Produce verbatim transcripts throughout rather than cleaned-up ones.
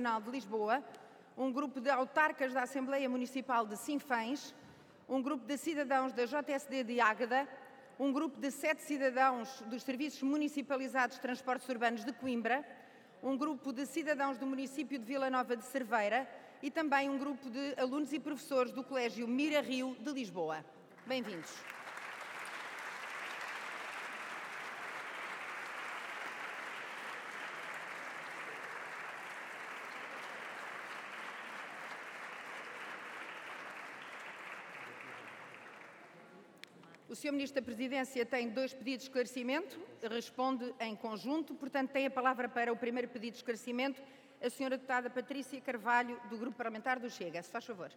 Nacional de Lisboa, um grupo de autarcas da Assembleia Municipal de Sinfãs, um grupo de cidadãos da J S D de Águeda, um grupo de sete cidadãos dos Serviços Municipalizados de Transportes Urbanos de Coimbra, um grupo de cidadãos do município de Vila Nova de Cerveira e também um grupo de alunos e professores do Colégio Mira Rio de Lisboa. Bem-vindos. O senhor Ministro da Presidência tem dois pedidos de esclarecimento, responde em conjunto, portanto tem a palavra para o primeiro pedido de esclarecimento a senhora deputada Patrícia Carvalho, do Grupo Parlamentar do Chega. Se faz favor.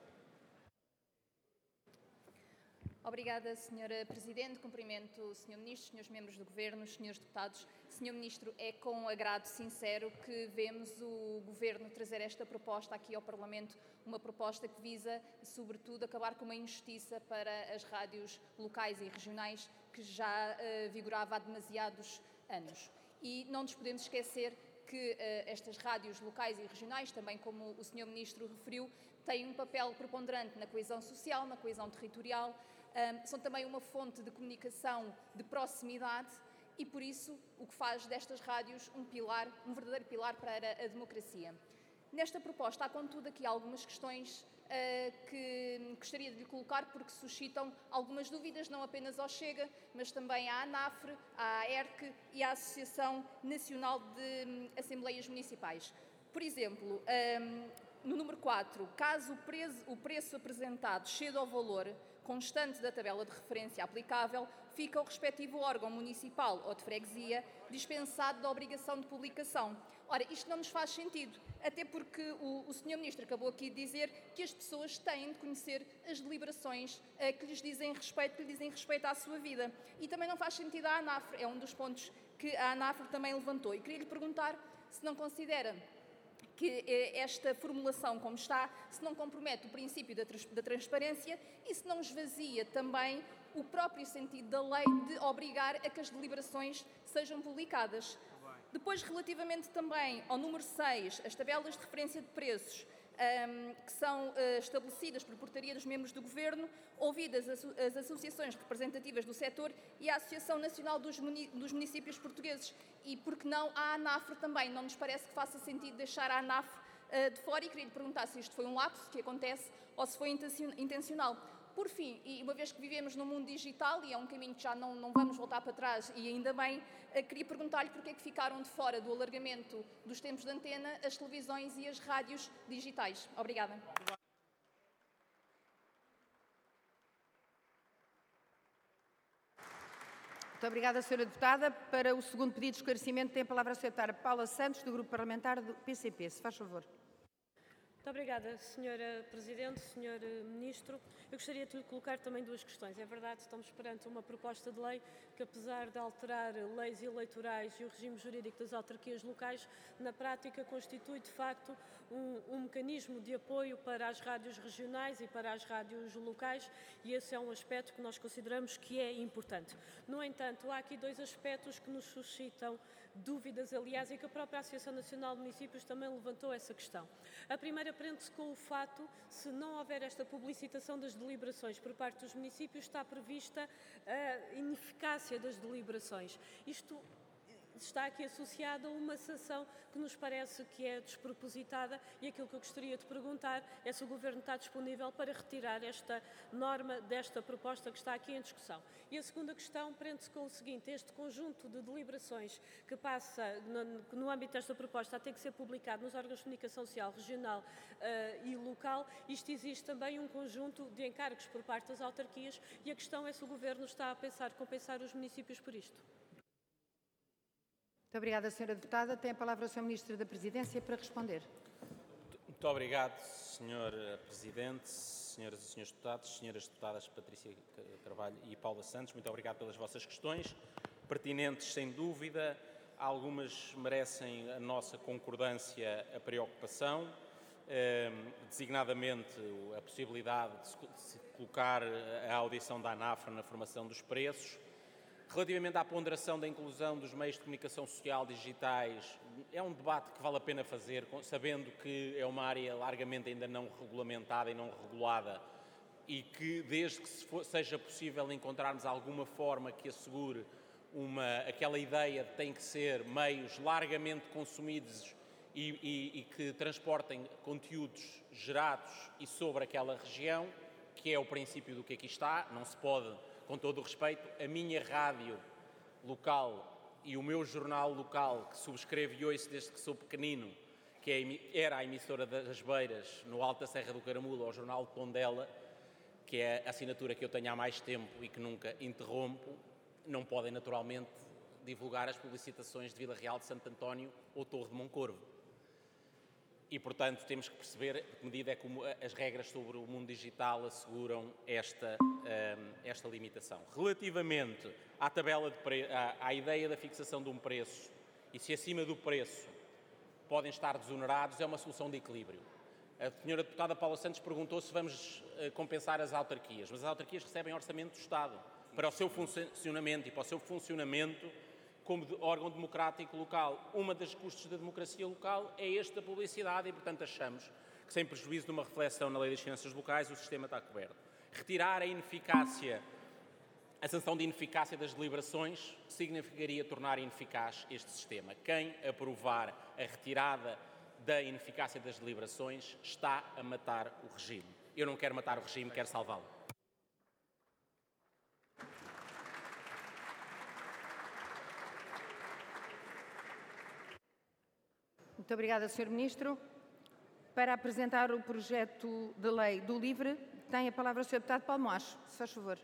Obrigada, senhora Presidente. Cumprimento o senhor Ministro, senhores membros do Governo, senhores deputados. senhor Ministro, é com agrado sincero que vemos o Governo trazer esta proposta aqui ao Parlamento, uma proposta que visa, sobretudo, acabar com uma injustiça para as rádios locais e regionais que já uh, vigorava há demasiados anos. E não nos podemos esquecer que uh, estas rádios locais e regionais, também como o senhor Ministro referiu, têm um papel preponderante na coesão social, na coesão territorial, um, são também uma fonte de comunicação de proximidade e, por isso, o que faz destas rádios um pilar, um verdadeiro pilar para a democracia. Nesta proposta há, contudo, aqui algumas questões uh, que gostaria de lhe colocar porque suscitam algumas dúvidas, não apenas ao Chega, mas também à ANAFRE, à ERC e à Associação Nacional de um, Assembleias Municipais. Por exemplo, um, no número quatro, caso o preço, o preço apresentado exceda ao valor constante da tabela de referência aplicável, fica o respectivo órgão municipal ou de freguesia dispensado da obrigação de publicação. Ora, isto não nos faz sentido, até porque o, o senhor Ministro acabou aqui de dizer que as pessoas têm de conhecer as deliberações uh, que lhes dizem respeito, que lhes dizem respeito à sua vida. E também não faz sentido à ANAFRE, é um dos pontos que a ANAFRE também levantou. E queria lhe perguntar se não considera que esta formulação, como está, se não compromete o princípio da, trans da transparência e se não esvazia também o próprio sentido da lei de obrigar a que as deliberações sejam publicadas. Depois, relativamente também ao número seis, as tabelas de referência de preços, Um, que são uh, estabelecidas por portaria dos membros do Governo, ouvidas as, as associações representativas do setor e a Associação Nacional dos, Muni dos Municípios Portugueses. E, por que não, a ANAFRE também. Não nos parece que faça sentido deixar a ANAFRE uh, de fora e queria lhe perguntar se isto foi um lapso que acontece ou se foi intencional. Por fim, e uma vez que vivemos num mundo digital, e é um caminho que já não, não vamos voltar para trás, e ainda bem, queria perguntar-lhe porque é que ficaram de fora do alargamento dos tempos de antena as televisões e as rádios digitais. Obrigada. Muito obrigada, senhora deputada. Para o segundo pedido de esclarecimento, tem a palavra a senhora deputada Paula Santos, do Grupo Parlamentar do P C P. Se faz favor. Muito obrigada, senhora Presidente, senhor Ministro. Eu gostaria de lhe colocar também duas questões. É verdade, estamos perante uma proposta de lei que, apesar de alterar leis eleitorais e o regime jurídico das autarquias locais, na prática constitui, de facto, um, um mecanismo de apoio para as rádios regionais e para as rádios locais, e esse é um aspecto que nós consideramos que é importante. No entanto, há aqui dois aspectos que nos suscitam dúvidas, aliás, e que a própria Associação Nacional de Municípios também levantou essa questão. A primeira prende-se com o fato, se não houver esta publicitação das deliberações por parte dos municípios, está prevista a ineficácia das deliberações. Isto está aqui associado a uma sanção que nos parece que é despropositada e aquilo que eu gostaria de perguntar é se o Governo está disponível para retirar esta norma desta proposta que está aqui em discussão. E a segunda questão prende-se com o seguinte: este conjunto de deliberações que passa no, no âmbito desta proposta a ter que ser publicado nos órgãos de comunicação social regional uh, e local, isto existe também um conjunto de encargos por parte das autarquias e a questão é se o Governo está a pensar compensar os municípios por isto. Muito obrigada, senhora deputada. Tem a palavra o senhor Ministro da Presidência para responder. Muito obrigado, senhora Presidente, senhoras e senhores deputados, senhoras deputadas Patrícia Carvalho e Paula Santos, muito obrigado pelas vossas questões, pertinentes sem dúvida, algumas merecem a nossa concordância, a preocupação, eh, designadamente a possibilidade de se colocar a audição da ANAFRE na formação dos preços. Relativamente à ponderação da inclusão dos meios de comunicação social digitais, é um debate que vale a pena fazer, sabendo que é uma área largamente ainda não regulamentada e não regulada e que, desde que se for, seja possível encontrarmos alguma forma que assegure uma, aquela ideia de que tem que ser meios largamente consumidos e, e, e que transportem conteúdos gerados e sobre aquela região, que é o princípio do que aqui está, não se pode... Com todo o respeito, a minha rádio local e o meu jornal local, que subscrevo e ouço desde que sou pequenino, que é, era a emissora das Beiras, no Alto da Serra do Caramulo, ao jornal de Tondela, que é a assinatura que eu tenho há mais tempo e que nunca interrompo, não podem naturalmente divulgar as publicitações de Vila Real de Santo António ou Torre de Moncorvo. E, portanto, temos que perceber de que medida é que as regras sobre o mundo digital asseguram esta, esta limitação. Relativamente à tabela de pre... à, à ideia da fixação de um preço e se acima do preço podem estar desonerados, é uma solução de equilíbrio. A senhora deputada Paula Santos perguntou se vamos compensar as autarquias, mas as autarquias recebem orçamento do Estado para o seu funcionamento e para o seu funcionamento como de órgão democrático local. Uma das custos da democracia local é este da publicidade e, portanto, achamos que, sem prejuízo de uma reflexão na Lei das Finanças Locais, o sistema está coberto. Retirar a ineficácia, a sanção de ineficácia das deliberações significaria tornar ineficaz este sistema. Quem aprovar a retirada da ineficácia das deliberações está a matar o regime. Eu não quero matar o regime, quero salvá-lo. Muito obrigada, senhor Ministro. Para apresentar o projeto de lei do LIVRE, tem a palavra o senhor deputado Paulo Moacho. Se faz favor.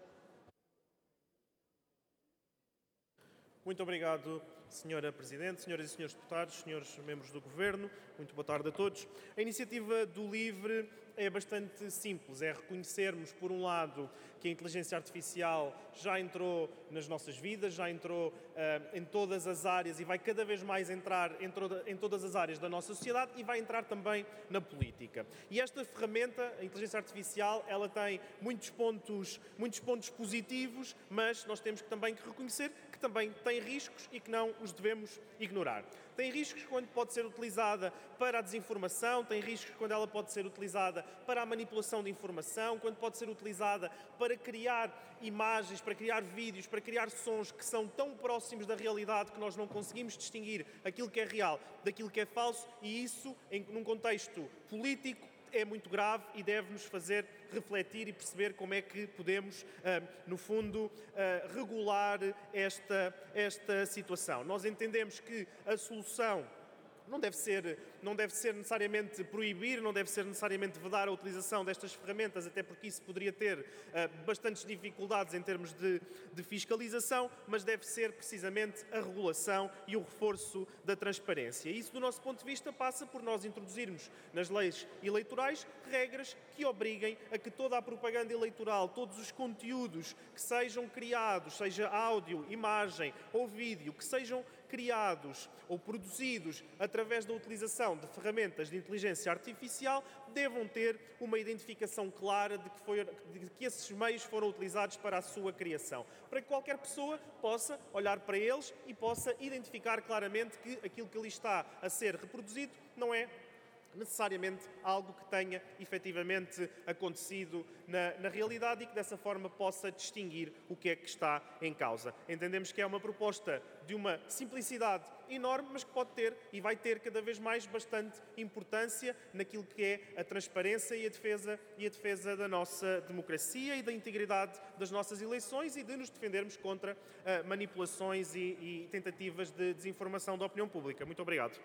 Muito obrigado, senhora Presidente, senhoras e senhores deputados, senhores membros do Governo. Muito boa tarde a todos. A iniciativa do LIVRE é bastante simples. É reconhecermos, por um lado, que a inteligência artificial já entrou nas nossas vidas, já entrou uh, em todas as áreas e vai cada vez mais entrar em, toda, em todas as áreas da nossa sociedade e vai entrar também na política. E esta ferramenta, a inteligência artificial, ela tem muitos pontos, muitos pontos positivos, mas nós temos também que reconhecer que também tem riscos e que não os devemos ignorar. Tem riscos quando pode ser utilizada para a desinformação, tem riscos quando ela pode ser utilizada para a manipulação de informação, quando pode ser utilizada para criar imagens, para criar vídeos, para criar sons que são tão próximos da realidade que nós não conseguimos distinguir aquilo que é real daquilo que é falso, e isso, em, num contexto político, é muito grave e deve-nos fazer refletir e perceber como é que podemos, no fundo, regular esta, esta situação. Nós entendemos que a solução não deve ser, não deve ser necessariamente proibir, não deve ser necessariamente vedar a utilização destas ferramentas, até porque isso poderia ter uh, bastantes dificuldades em termos de, de fiscalização, mas deve ser precisamente a regulação e o reforço da transparência. E isso, do nosso ponto de vista, passa por nós introduzirmos nas leis eleitorais regras que obriguem a que toda a propaganda eleitoral, todos os conteúdos que sejam criados, seja áudio, imagem ou vídeo, que sejam criados ou produzidos através da utilização de ferramentas de inteligência artificial, devam ter uma identificação clara de que, foi, de que esses meios foram utilizados para a sua criação, para que qualquer pessoa possa olhar para eles e possa identificar claramente que aquilo que ali está a ser reproduzido não é necessariamente algo que tenha efetivamente acontecido na, na realidade e que dessa forma possa distinguir o que é que está em causa. Entendemos que é uma proposta de uma simplicidade enorme, mas que pode ter e vai ter cada vez mais bastante importância naquilo que é a transparência e a defesa, e a defesa da nossa democracia e da integridade das nossas eleições e de nos defendermos contra uh, manipulações e, e tentativas de desinformação da opinião pública. Muito obrigado.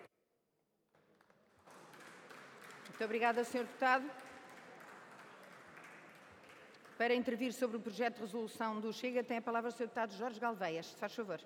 Muito obrigada, senhor Deputado. Para intervir sobre o projeto de resolução do Chega, tem a palavra o senhor Deputado Jorge Galveias. Se faz favor.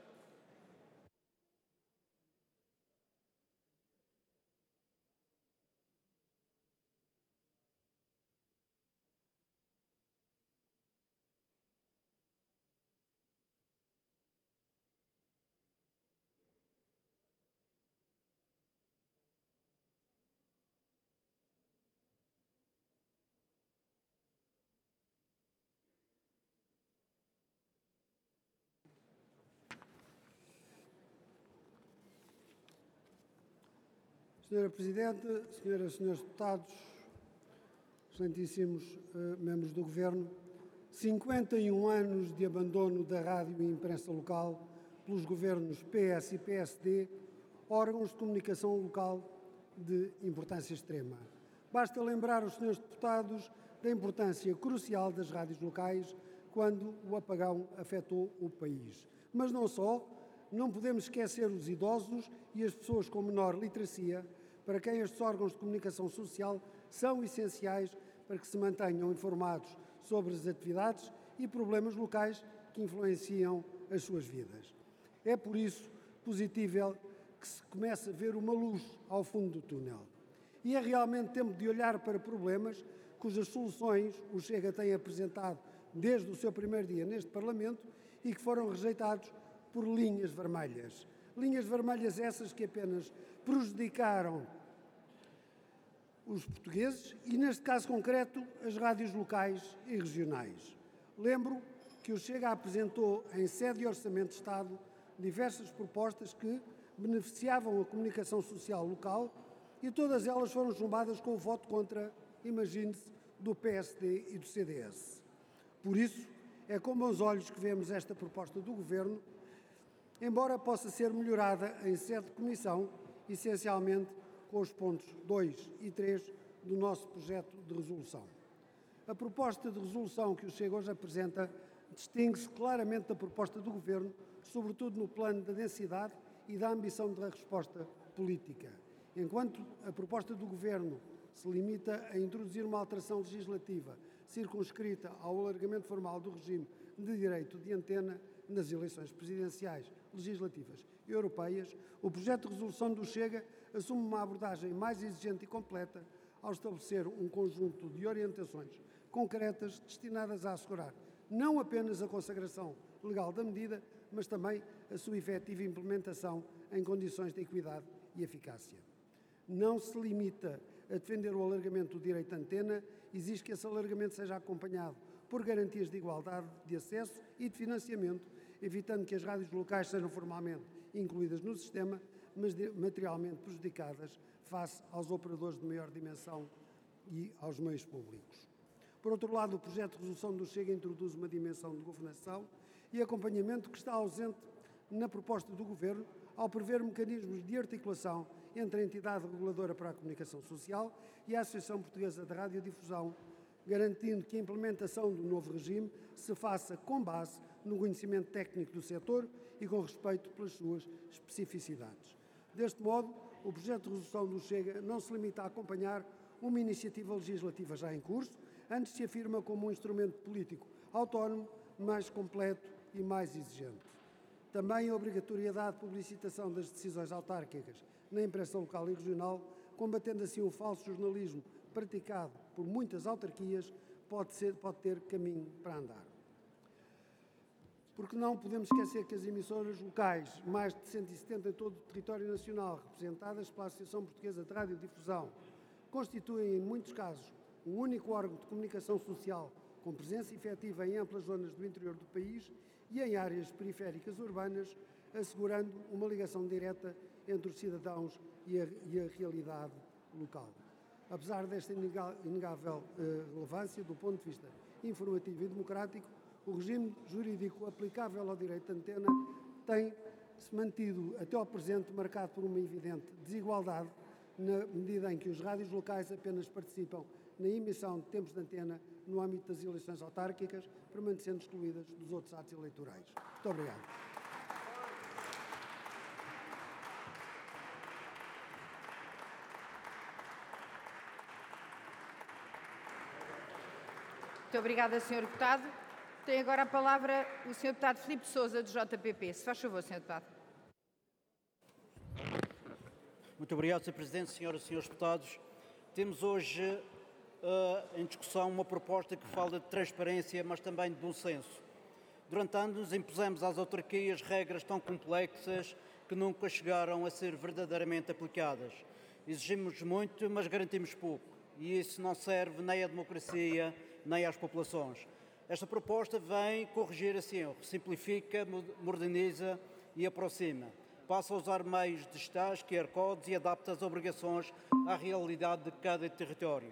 senhora Presidente, senhoras e senhores deputados, excelentíssimos uh, membros do Governo, cinquenta e um anos de abandono da rádio e imprensa local pelos governos P S e P S D, órgãos de comunicação local de importância extrema. Basta lembrar os senhores deputados da importância crucial das rádios locais quando o apagão afetou o país. Mas não só, não podemos esquecer os idosos e as pessoas com menor literacia, para quem estes órgãos de comunicação social são essenciais para que se mantenham informados sobre as atividades e problemas locais que influenciam as suas vidas. É por isso positivo que se comece a ver uma luz ao fundo do túnel. E é realmente tempo de olhar para problemas cujas soluções o Chega tem apresentado desde o seu primeiro dia neste Parlamento e que foram rejeitados por linhas vermelhas. Linhas vermelhas essas que apenas prejudicaram os portugueses e, neste caso concreto, as rádios locais e regionais. Lembro que o Chega apresentou em sede de Orçamento de Estado diversas propostas que beneficiavam a comunicação social local e todas elas foram chumbadas com o voto contra, imagine-se, do P S D e do C D S. Por isso, é com bons olhos que vemos esta proposta do Governo, embora possa ser melhorada em sede de comissão, essencialmente com os pontos dois e três do nosso projeto de resolução. A proposta de resolução que o Chega hoje apresenta distingue-se claramente da proposta do Governo, sobretudo no plano da densidade e da ambição da resposta política. Enquanto a proposta do Governo se limita a introduzir uma alteração legislativa circunscrita ao alargamento formal do regime de direito de antena nas eleições presidenciais, legislativas e europeias, o projeto de resolução do Chega assume uma abordagem mais exigente e completa ao estabelecer um conjunto de orientações concretas destinadas a assegurar não apenas a consagração legal da medida, mas também a sua efetiva implementação em condições de equidade e eficácia. Não se limita a defender o alargamento do direito de antena, exige que esse alargamento seja acompanhado por garantias de igualdade de acesso e de financiamento, evitando que as rádios locais sejam formalmente incluídas no sistema, mas materialmente prejudicadas face aos operadores de maior dimensão e aos meios públicos. Por outro lado, o projeto de resolução do Chega introduz uma dimensão de governação e acompanhamento que está ausente na proposta do Governo, ao prever mecanismos de articulação entre a entidade reguladora para a comunicação social e a Associação Portuguesa de Radiodifusão, garantindo que a implementação do novo regime se faça com base no conhecimento técnico do setor e com respeito pelas suas especificidades. Deste modo, o projeto de resolução do Chega não se limita a acompanhar uma iniciativa legislativa já em curso, antes se afirma como um instrumento político autónomo, mais completo e mais exigente. Também a obrigatoriedade de publicitação das decisões autárquicas na imprensa local e regional, combatendo assim o falso jornalismo praticado por muitas autarquias, pode, ser, pode ter caminho para andar. Porque não podemos esquecer que as emissoras locais, mais de cento e setenta em todo o território nacional, representadas pela Associação Portuguesa de Radiodifusão, constituem, em muitos casos, um único órgão de comunicação social com presença efetiva em amplas zonas do interior do país e em áreas periféricas urbanas, assegurando uma ligação direta entre os cidadãos e a, e a realidade local. Apesar desta inegável uh, relevância do ponto de vista informativo e democrático, o regime jurídico aplicável ao direito de antena tem-se mantido até ao presente marcado por uma evidente desigualdade, na medida em que os rádios locais apenas participam na emissão de tempos de antena no âmbito das eleições autárquicas, permanecendo excluídas dos outros atos eleitorais. Muito obrigado. Muito obrigada, senhor Deputado. Tem agora a palavra o senhor Deputado Filipe Sousa, do J P P. Se faz favor, senhor Deputado. Muito obrigado, senhor Presidente, senhoras e senhores deputados. Temos hoje uh, em discussão uma proposta que fala de transparência, mas também de bom senso. Durante anos impusemos às autarquias regras tão complexas que nunca chegaram a ser verdadeiramente aplicadas. Exigimos muito, mas garantimos pouco. E isso não serve nem à democracia, nem às populações. Esta proposta vem corrigir esse erro, simplifica, moderniza e aproxima. passa a usar meios digitais, Q R codes e adapta as obrigações à realidade de cada território.